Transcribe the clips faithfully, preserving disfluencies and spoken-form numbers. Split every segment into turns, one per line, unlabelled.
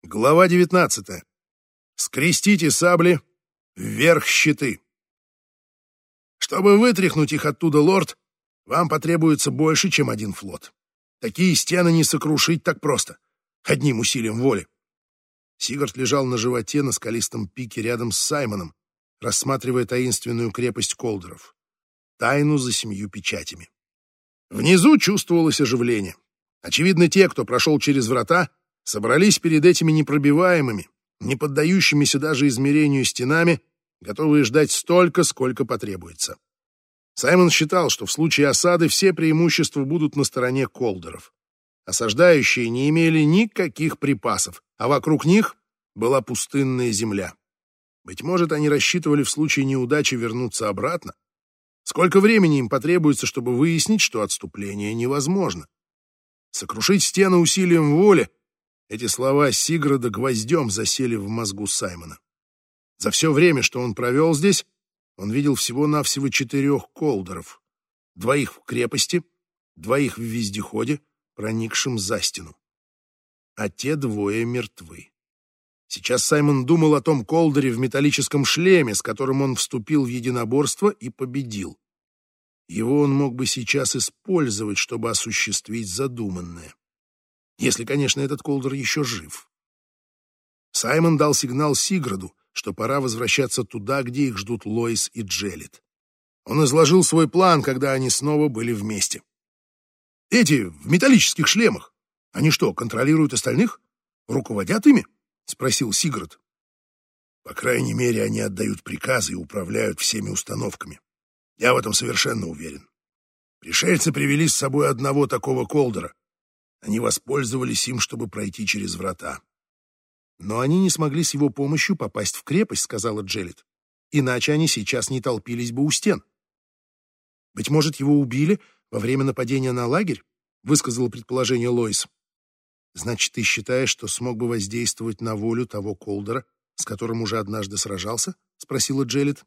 Глава девятнадцатая. Скрестите сабли, вверх щиты. Чтобы вытряхнуть их оттуда, лорд, вам потребуется больше, чем один флот. Такие стены не сокрушить так просто, одним усилием воли. Сигард лежал на животе на скалистом пике рядом с Саймоном, рассматривая таинственную крепость Колдеров, тайну за семью печатями. Внизу чувствовалось оживление. Очевидно, те, кто прошел через врата, собрались перед этими непробиваемыми, не поддающимися даже измерению стенами, готовые ждать столько, сколько потребуется. Саймон считал, что в случае осады все преимущества будут на стороне Колдеров. Осаждающие не имели никаких припасов, а вокруг них была пустынная земля. Быть может, они рассчитывали в случае неудачи вернуться обратно. Сколько времени им потребуется, чтобы выяснить, что отступление невозможно? Сокрушить стены усилием воли — эти слова Сиграда гвоздем засели в мозгу Саймона. За все время, что он провел здесь, он видел всего-навсего четырех Колдеров. Двоих в крепости, двоих в вездеходе, проникшем за стену. А те двое мертвы. Сейчас Саймон думал о том Колдере в металлическом шлеме, с которым он вступил в единоборство и победил. Его он мог бы сейчас использовать, чтобы осуществить задуманное. Если, конечно, этот Колдер еще жив. Саймон дал сигнал Сиграду, что пора возвращаться туда, где их ждут Лоис и Джелет. Он изложил свой план, когда они снова были вместе. «Эти в металлических шлемах, они что, контролируют остальных? Руководят ими?» — спросил Сиград. «По крайней мере, они отдают приказы и управляют всеми установками. Я в этом совершенно уверен. Пришельцы привели с собой одного такого Колдера. Они воспользовались им, чтобы пройти через врата. Но они не смогли с его помощью попасть в крепость, сказала Джелет. Иначе они сейчас не толпились бы у стен. Быть может, его убили во время нападения на лагерь, высказала предположение Лоис. Значит, ты считаешь, что смог бы воздействовать на волю того Колдера, с которым уже однажды сражался? Спросила Джелет.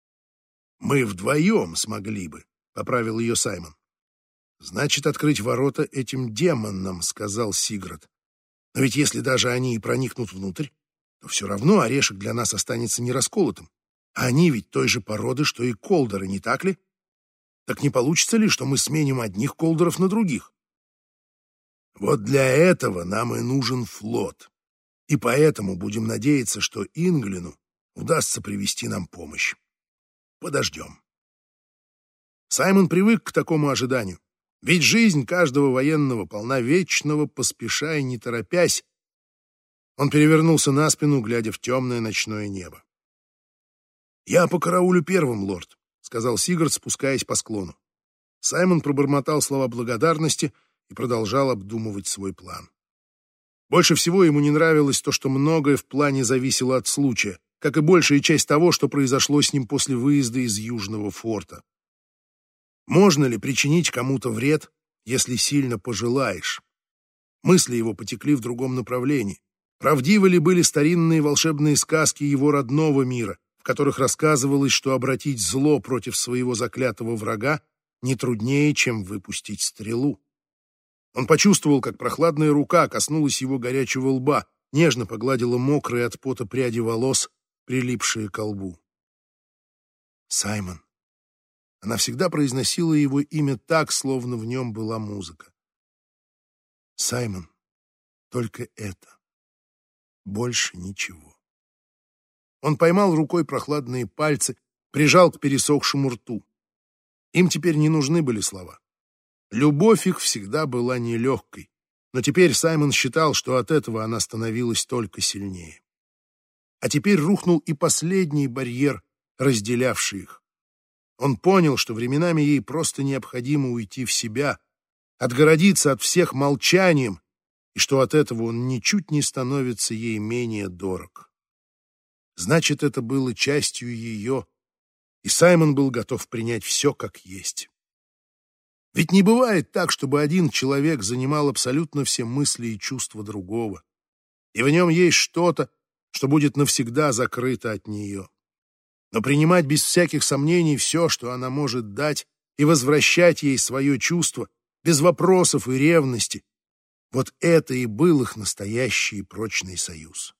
Мы вдвоем смогли бы, поправил ее Саймон. «Значит, открыть ворота этим демонам», — сказал Сиград. «Но ведь если даже они и проникнут внутрь, то все равно орешек для нас останется нерасколотым. А они ведь той же породы, что и Колдеры, не так ли? Так не получится ли, что мы сменим одних Колдеров на других? Вот для этого нам и нужен флот. И поэтому будем надеяться, что Инглину удастся привести нам помощь. Подождем». Саймон привык к такому ожиданию. Ведь жизнь каждого военного полна вечного, поспешая, не торопясь. Он перевернулся на спину, глядя в темное ночное небо. «Я покараулю первым, лорд», — сказал Сигард, спускаясь по склону. Саймон пробормотал слова благодарности и продолжал обдумывать свой план. Больше всего ему не нравилось то, что многое в плане зависело от случая, как и большая часть того, что произошло с ним после выезда из Южного форта. Можно ли причинить кому-то вред, если сильно пожелаешь? Мысли его потекли в другом направлении. Правдивы ли были старинные волшебные сказки его родного мира, в которых рассказывалось, что обратить зло против своего заклятого врага не труднее, чем выпустить стрелу? Он почувствовал, как прохладная рука коснулась его горячего лба, нежно погладила мокрые от пота пряди волос, прилипшие к лбу. «Саймон». Она всегда произносила его имя так, словно в нем была музыка. «Саймон, только это. Больше ничего». Он поймал рукой прохладные пальцы, прижал к пересохшему рту. Им теперь не нужны были слова. Любовь их всегда была нелегкой, но теперь Саймон считал, что от этого она становилась только сильнее. А теперь рухнул и последний барьер, разделявший их. Он понял, что временами ей просто необходимо уйти в себя, отгородиться от всех молчанием, и что от этого он ничуть не становится ей менее дорог. Значит, это было частью ее, и Саймон был готов принять все как есть. Ведь не бывает так, чтобы один человек занимал абсолютно все мысли и чувства другого, и в нем есть что-то, что будет навсегда закрыто от нее. Но принимать без всяких сомнений все, что она может дать, и возвращать ей свое чувство, без вопросов и ревности, Вот это и был их настоящий и прочный союз.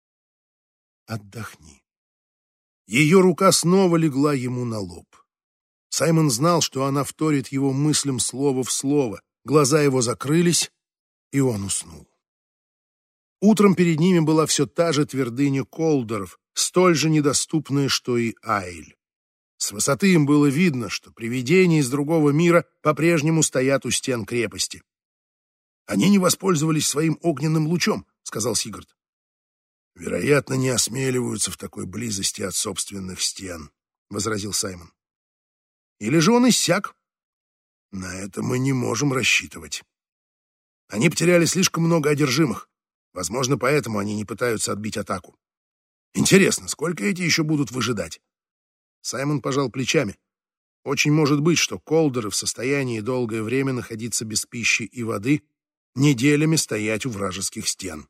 Отдохни. Ее рука снова легла ему на лоб. Саймон знал, что она вторит его мыслям слово в слово. Глаза его закрылись, и он уснул. Утром перед ними была все та же твердыня Колдеров, столь же недоступная, что и Айль. С высоты им было видно, что привидения из другого мира по-прежнему стоят у стен крепости. «Они не воспользовались своим огненным лучом», — сказал Сигурд. «Вероятно, не осмеливаются в такой близости от собственных стен», — возразил Саймон. «Или же он иссяк?» «На это мы не можем рассчитывать. Они потеряли слишком много одержимых. Возможно, поэтому они не пытаются отбить атаку. Интересно, сколько эти еще будут выжидать?» Саймон пожал плечами. Очень может быть, что колдеры в состоянии долгое время находиться без пищи и воды, неделями стоять у вражеских стен.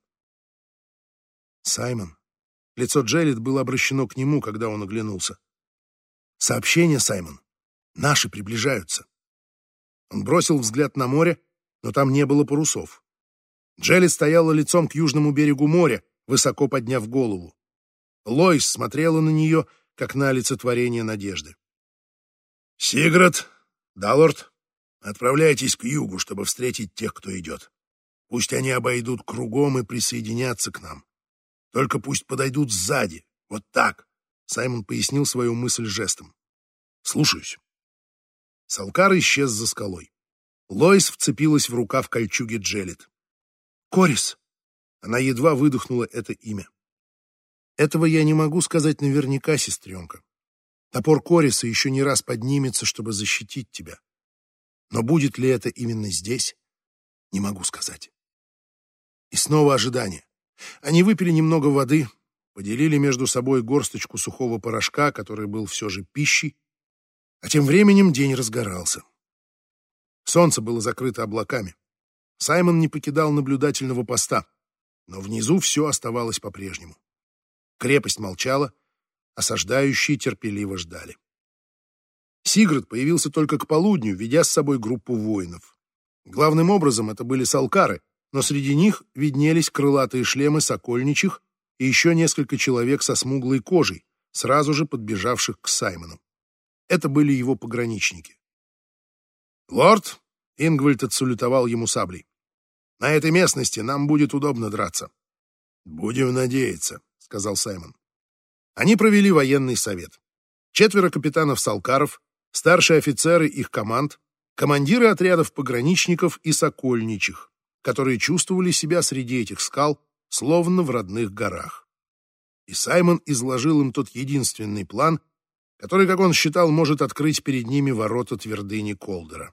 Саймон. Лицо Джеллет было обращено к нему, когда он оглянулся. «Сообщение, Саймон. Наши приближаются». Он бросил взгляд на море, но там не было парусов. Джеллет стояла лицом к южному берегу моря, высоко подняв голову. Лоис смотрела на нее, как на олицетворение надежды. «Сиград, Даллорд, отправляйтесь к югу, чтобы встретить тех, кто идет. Пусть они обойдут кругом и присоединятся к нам. Только пусть подойдут сзади, вот так», — Саймон пояснил свою мысль жестом. «Слушаюсь». Салкар исчез за скалой. Лоис вцепилась в рукав кольчуги Джеллет. «Корис!» Она едва выдохнула это имя. «Этого я не могу сказать наверняка, сестренка. Топор Кориса еще не раз поднимется, чтобы защитить тебя. Но будет ли это именно здесь, не могу сказать». И снова ожидание. Они выпили немного воды, поделили между собой горсточку сухого порошка, который был все же пищей, а тем временем день разгорался. Солнце было закрыто облаками. Саймон не покидал наблюдательного поста, но внизу все оставалось по-прежнему. Крепость молчала, осаждающие терпеливо ждали. Сиград появился только к полудню, ведя с собой группу воинов. Главным образом это были салкары, но среди них виднелись крылатые шлемы сокольничих и еще несколько человек со смуглой кожей, сразу же подбежавших к Саймону. Это были его пограничники. «Лорд!» — Ингвальд отсалютовал ему саблей. «На этой местности нам будет удобно драться». «Будем надеяться», — сказал Саймон. Они провели военный совет. Четверо капитанов-салкаров, старшие офицеры их команд, командиры отрядов пограничников и сокольничих, которые чувствовали себя среди этих скал, словно в родных горах. И Саймон изложил им тот единственный план, который, как он считал, может открыть перед ними ворота твердыни Колдера.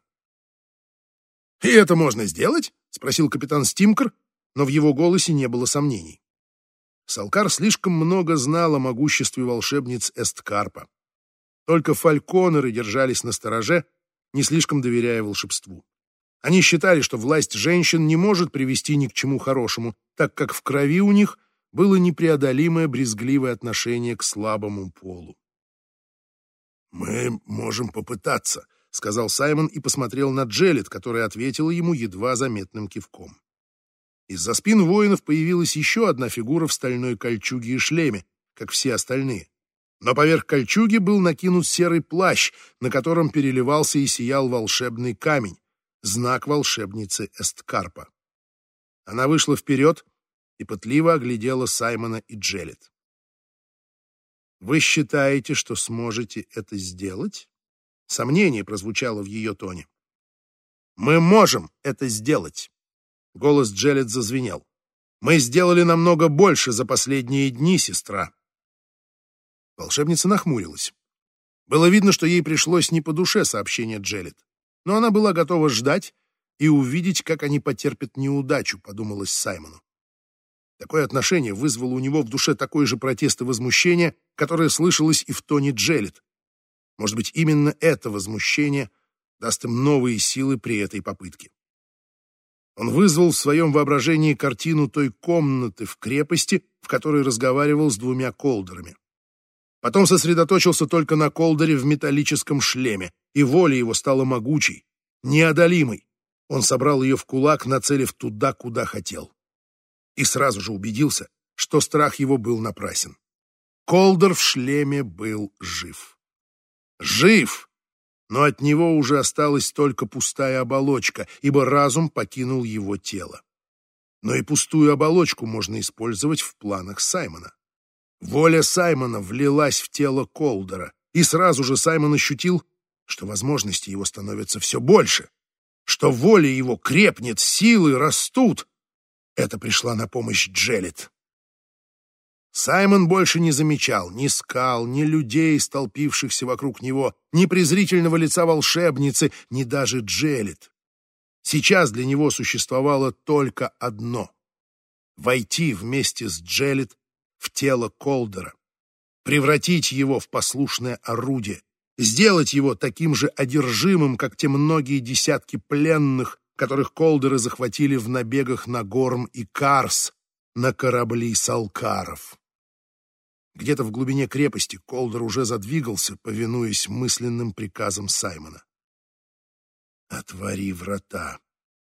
«И это можно сделать?» — спросил капитан Стимкер, но в его голосе не было сомнений. Салкар слишком много знал о могуществе волшебниц Эсткарпа. Только фальконеры держались настороже, не слишком доверяя волшебству. Они считали, что власть женщин не может привести ни к чему хорошему, так как в крови у них было непреодолимое брезгливое отношение к слабому полу. «Мы можем попытаться», — сказал Саймон и посмотрел на Джеллет, которая ответила ему едва заметным кивком. Из-за спин воинов появилась еще одна фигура в стальной кольчуге и шлеме, как все остальные. Но поверх кольчуги был накинут серый плащ, на котором переливался и сиял волшебный камень, знак волшебницы Эсткарпа. Она вышла вперед и пытливо оглядела Саймона и Джеллет. «Вы считаете, что сможете это сделать?» Сомнение прозвучало в ее тоне. «Мы можем это сделать!» Голос Джеллет зазвенел. «Мы сделали намного больше за последние дни, сестра!» Волшебница нахмурилась. Было видно, что ей пришлось не по душе сообщение Джеллет, но она была готова ждать и увидеть, как они потерпят неудачу, подумалось Саймону. Такое отношение вызвало у него в душе такой же протест и возмущение, которое слышалось и в тоне Джеллет. Может быть, именно это возмущение даст им новые силы при этой попытке. Он вызвал в своем воображении картину той комнаты в крепости, в которой разговаривал с двумя колдерами. Потом сосредоточился только на колдере в металлическом шлеме, и воля его стала могучей, неодолимой. Он собрал ее в кулак, нацелив туда, куда хотел. И сразу же убедился, что страх его был напрасен. Колдер в шлеме был жив. Жив! Но от него уже осталась только пустая оболочка, ибо разум покинул его тело. Но и пустую оболочку можно использовать в планах Саймона. Воля Саймона влилась в тело Колдера, и сразу же Саймон ощутил, что возможности его становятся все больше, что воля его крепнет, силы растут. Это пришла на помощь Джелет. Саймон больше не замечал ни скал, ни людей, столпившихся вокруг него, ни презрительного лица волшебницы, ни даже Джелет. Сейчас для него существовало только одно — войти вместе с Джелет в тело Колдера, превратить его в послушное орудие, сделать его таким же одержимым, как те многие десятки пленных, которых Колдеры захватили в набегах на Горм и Карс, на корабли салкаров. Где-то в глубине крепости Колдер уже задвигался, повинуясь мысленным приказам Саймона. «Отвори врата,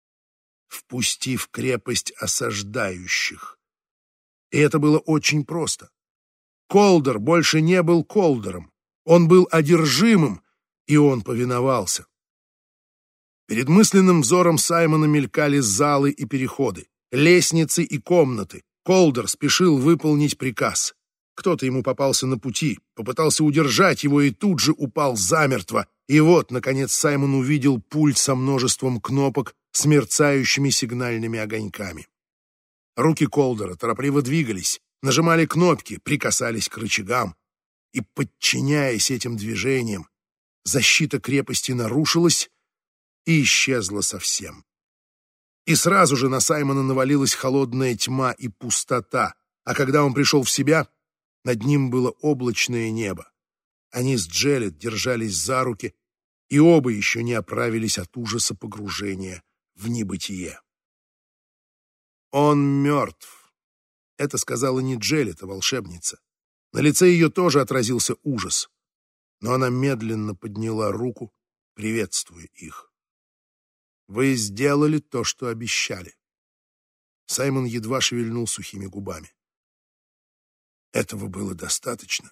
впусти в крепость осаждающих». И это было очень просто. Колдер больше не был Колдером. Он был одержимым, и он повиновался. Перед мысленным взором Саймона мелькали залы и переходы, лестницы и комнаты. Колдер спешил выполнить приказ. Кто-то ему попался на пути, попытался удержать его и тут же упал замертво. И вот, наконец, Саймон увидел пульт со множеством кнопок с мерцающими сигнальными огоньками. Руки Колдера торопливо двигались, нажимали кнопки, прикасались к рычагам. И, подчиняясь этим движениям, защита крепости нарушилась и исчезла совсем. И сразу же на Саймона навалилась холодная тьма и пустота, а когда он пришел в себя, над ним было облачное небо. Они с Джелет держались за руки, и оба еще не оправились от ужаса погружения в небытие. «Он мертв», — это сказала не Джелет, а волшебница. На лице ее тоже отразился ужас, но она медленно подняла руку, приветствуя их. «Вы сделали то, что обещали». Саймон едва шевельнул сухими губами. Этого было достаточно.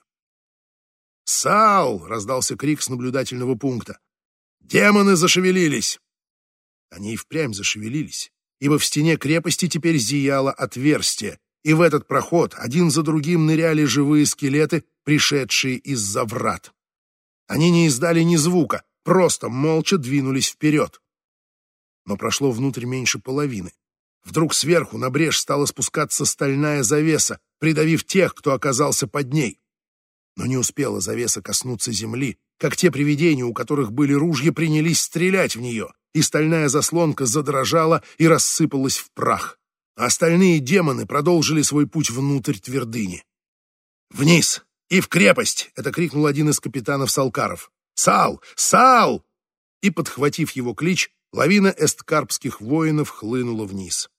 «Сал!» — раздался крик с наблюдательного пункта. «Демоны зашевелились!» Они и впрямь зашевелились, ибо в стене крепости теперь зияло отверстие, и в этот проход один за другим ныряли живые скелеты, пришедшие из-за врат. Они не издали ни звука, просто молча двинулись вперед. Но прошло внутрь меньше половины. Вдруг сверху на брешь стала спускаться стальная завеса, придавив тех, кто оказался под ней. Но не успела завеса коснуться земли, как те привидения, у которых были ружья, принялись стрелять в нее, и стальная заслонка задрожала и рассыпалась в прах. А остальные демоны продолжили свой путь внутрь твердыни. «Вниз и в крепость!» — это крикнул один из капитанов Салкаров. «Сал! Сал!» И, подхватив его клич, лавина эсткарпских воинов хлынула вниз.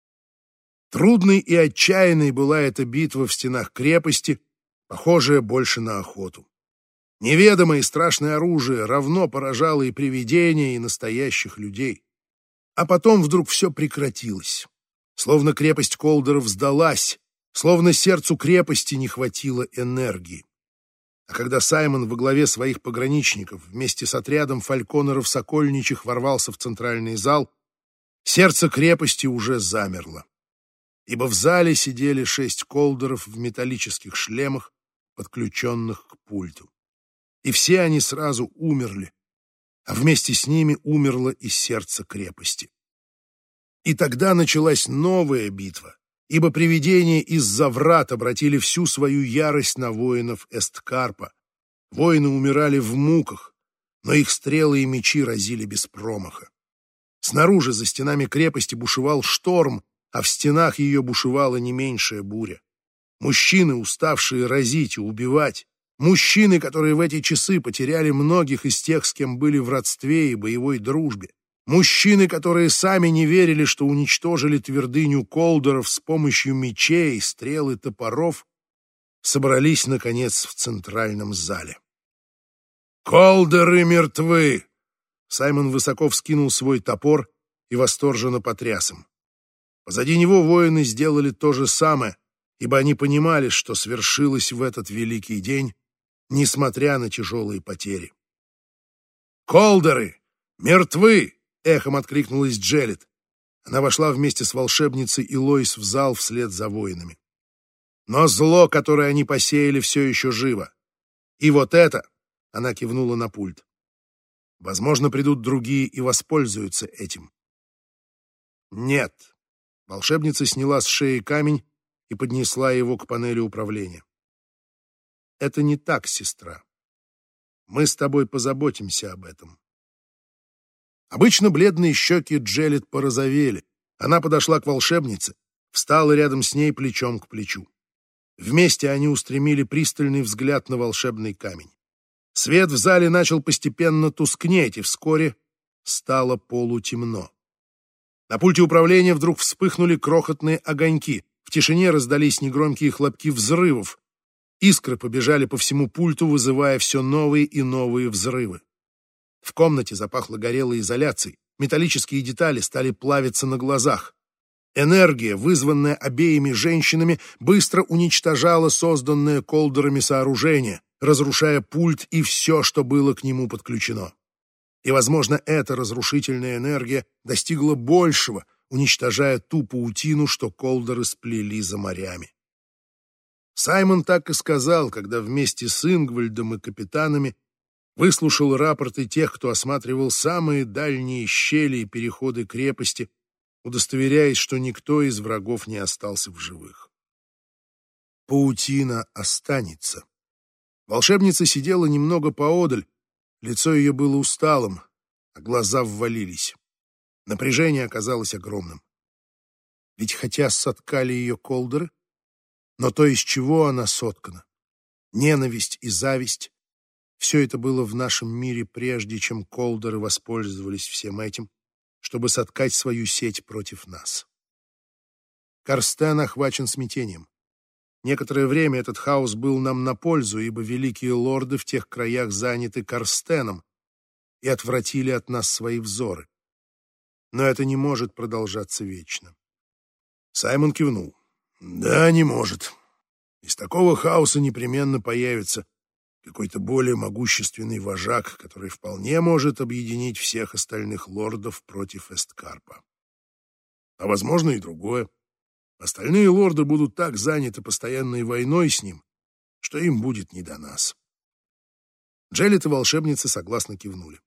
Трудной и отчаянной была эта битва в стенах крепости, похожая больше на охоту. Неведомое и страшное оружие равно поражало и привидения, и настоящих людей. А потом вдруг все прекратилось. Словно крепость Колдеров сдалась, словно сердцу крепости не хватило энергии. А когда Саймон во главе своих пограничников вместе с отрядом фальконеров-сокольничих ворвался в центральный зал, сердце крепости уже замерло. Ибо в зале сидели шесть колдеров в металлических шлемах, подключенных к пульту. И все они сразу умерли, а вместе с ними умерло и сердце крепости. И тогда началась новая битва, ибо привидения из-за врат обратили всю свою ярость на воинов Эсткарпа. Воины умирали в муках, но их стрелы и мечи разили без промаха. Снаружи, за стенами крепости, бушевал шторм, а в стенах ее бушевала не меньшая буря. Мужчины, уставшие разить и убивать, мужчины, которые в эти часы потеряли многих из тех, с кем были в родстве и боевой дружбе, мужчины, которые сами не верили, что уничтожили твердыню колдеров с помощью мечей, стрел и топоров, собрались, наконец, в центральном зале. «Колдеры мертвы!» Саймон высоко вскинул свой топор и восторженно потряс им. Позади него воины сделали то же самое, ибо они понимали, что свершилось в этот великий день, несмотря на тяжелые потери. «Колдеры! Мертвы!» — эхом откликнулась Джелет. Она вошла вместе с волшебницей и Лоис в зал вслед за воинами. Но зло, которое они посеяли, все еще живо. И вот это, — она кивнула на пульт, — возможно, придут другие и воспользуются этим. Нет. Волшебница сняла с шеи камень и поднесла его к панели управления. Это не так, сестра. Мы с тобой позаботимся об этом. Обычно бледные щеки Джелет порозовели. Она подошла к волшебнице, встала рядом с ней плечом к плечу. Вместе они устремили пристальный взгляд на волшебный камень. Свет в зале начал постепенно тускнеть, и вскоре стало полутемно. На пульте управления вдруг вспыхнули крохотные огоньки. В тишине раздались негромкие хлопки взрывов. Искры побежали по всему пульту, вызывая все новые и новые взрывы. В комнате запахло горелой изоляцией. Металлические детали стали плавиться на глазах. Энергия, вызванная обеими женщинами, быстро уничтожала созданное колдерами сооружение, разрушая пульт и все, что было к нему подключено. И, возможно, эта разрушительная энергия достигла большего, уничтожая ту паутину, что колдеры сплели за морями. Саймон так и сказал, когда вместе с Ингвальдом и капитанами выслушал рапорты тех, кто осматривал самые дальние щели и переходы крепости, удостоверяясь, что никто из врагов не остался в живых. Паутина останется. Волшебница сидела немного поодаль, лицо ее было усталым, а глаза ввалились. Напряжение оказалось огромным. Ведь хотя соткали ее колдеры, но то, из чего она соткана, ненависть и зависть, все это было в нашем мире, прежде чем колдеры воспользовались всем этим, чтобы соткать свою сеть против нас. Карстен охвачен смятением. Некоторое время этот хаос был нам на пользу, ибо великие лорды в тех краях заняты Карстеном и отвратили от нас свои взоры. Но это не может продолжаться вечно. Саймон кивнул. Да, не может. Из такого хаоса непременно появится какой-то более могущественный вожак, который вполне может объединить всех остальных лордов против Эсткарпа. А возможно и другое. Остальные лорды будут так заняты постоянной войной с ним, что им будет не до нас. Джелет и волшебница согласно кивнули.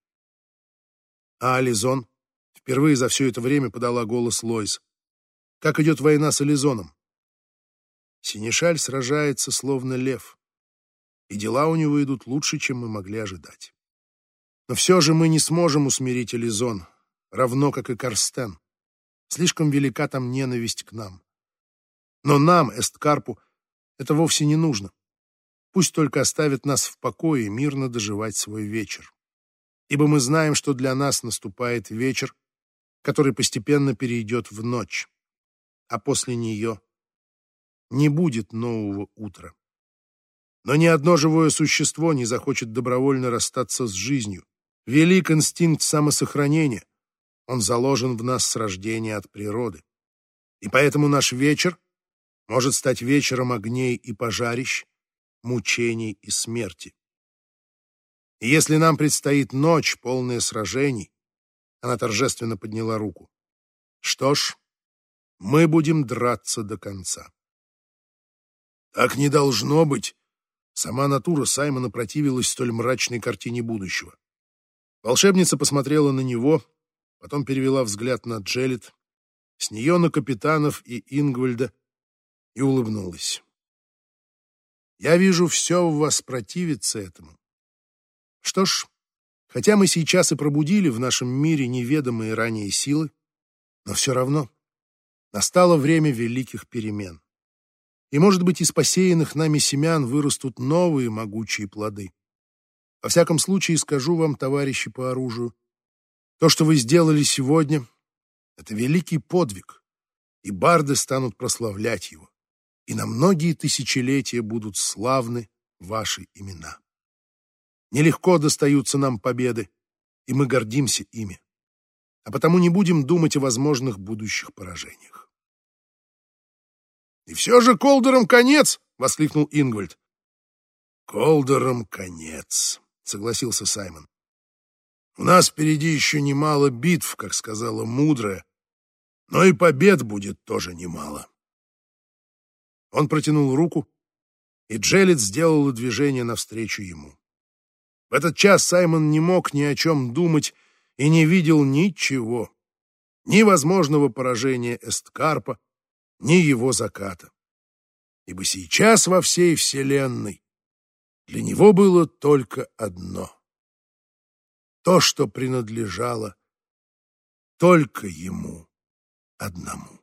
А Ализон? Впервые за все это время подала голос Лоис. Как идет война с Ализоном? Синешаль сражается, словно лев, и дела у него идут лучше, чем мы могли ожидать. Но все же мы не сможем усмирить Ализон, равно как и Карстен. Слишком велика там ненависть к нам. Но нам, Эсткарпу, это вовсе не нужно. Пусть только оставят нас в покое и мирно доживать свой вечер. Ибо мы знаем, что для нас наступает вечер, который постепенно перейдет в ночь, а после нее не будет нового утра. Но ни одно живое существо не захочет добровольно расстаться с жизнью. Велик инстинкт самосохранения. Он заложен в нас с рождения от природы. И поэтому наш вечер может стать вечером огней и пожарищ, мучений и смерти. И если нам предстоит ночь, полная сражений, она торжественно подняла руку. Что ж, мы будем драться до конца. Так не должно быть. Сама натура Саймона противилась столь мрачной картине будущего. Волшебница посмотрела на него, потом перевела взгляд на Джелет, с нее на капитанов и Ингвальда и улыбнулась. Я вижу, все в вас противится этому. Что ж, хотя мы сейчас и пробудили в нашем мире неведомые ранее силы, но все равно настало время великих перемен. И, может быть, из посеянных нами семян вырастут новые могучие плоды. Во всяком случае, скажу вам, товарищи по оружию, то, что вы сделали сегодня, это великий подвиг, и барды станут прославлять его, и на многие тысячелетия будут славны ваши имена. Нелегко достаются нам победы, и мы гордимся ими. а потому не будем думать о возможных будущих поражениях. «И все же Колдерам конец!» — воскликнул Ингвальд. «Колдерам конец», — согласился Саймон. «У нас впереди еще немало битв, как сказала мудрая, но и побед будет тоже немало». Он протянул руку, и Джелет сделала движение навстречу ему. В этот час Саймон не мог ни о чем думать и не видел ничего, ни возможного поражения Эсткарпа, ни его заката. Ибо сейчас во всей вселенной для него было только одно — то, что принадлежало только ему одному.